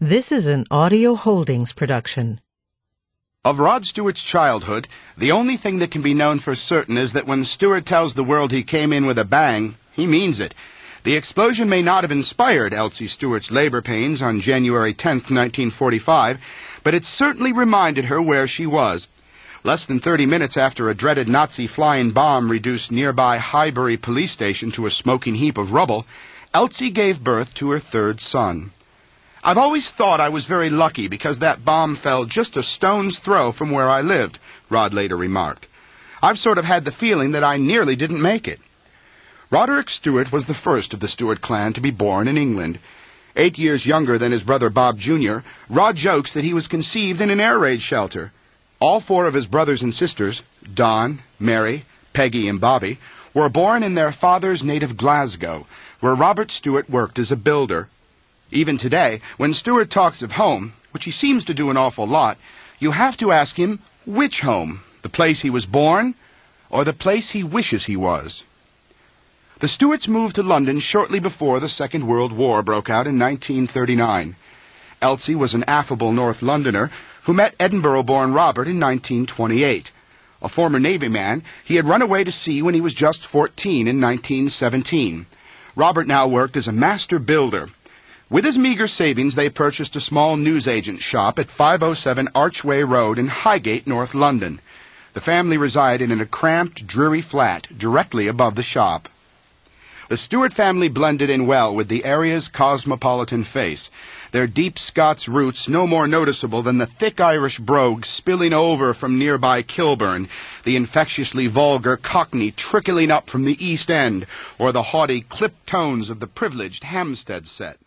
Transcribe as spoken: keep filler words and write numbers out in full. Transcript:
This is an Audio Holdings production. Of Rod Stewart's childhood, the only thing that can be known for certain is that when Stewart tells the world he came in with a bang, he means it. The explosion may not have inspired Elsie Stewart's labor pains on January tenth, nineteen forty-five, but it certainly reminded her where she was. Less than thirty minutes after a dreaded Nazi flying bomb reduced nearby Highbury police station to a smoking heap of rubble, Elsie gave birth to her third son. I've always thought I was very lucky because that bomb fell just a stone's throw from where I lived, Rod later remarked. I've sort of had the feeling that I nearly didn't make it. Roderick Stewart was the first of the Stewart clan to be born in England. Eight years younger than his brother Bob Junior, Rod jokes that he was conceived in an air raid shelter. All four of his brothers and sisters, Don, Mary, Peggy, and Bobby, were born in their father's native Glasgow, where Robert Stewart worked as a builder. Even today, when Stewart talks of home, which he seems to do an awful lot, you have to ask him which home, the place he was born or the place he wishes he was. The Stewarts moved to London shortly before the Second World War broke out in nineteen thirty-nine. Elsie was an affable North Londoner who met Edinburgh-born Robert in nineteen twenty-eight. A former Navy man, he had run away to sea when he was just fourteen in nineteen seventeen. Robert now worked as a master builder. With his meager savings, they purchased a small newsagent shop at five oh seven Archway Road in Highgate, North London. The family resided in a cramped, dreary flat directly above the shop. The Stewart family blended in well with the area's cosmopolitan face, their deep Scots roots no more noticeable than the thick Irish brogue spilling over from nearby Kilburn, the infectiously vulgar Cockney trickling up from the East End, or the haughty clipped tones of the privileged Hampstead set.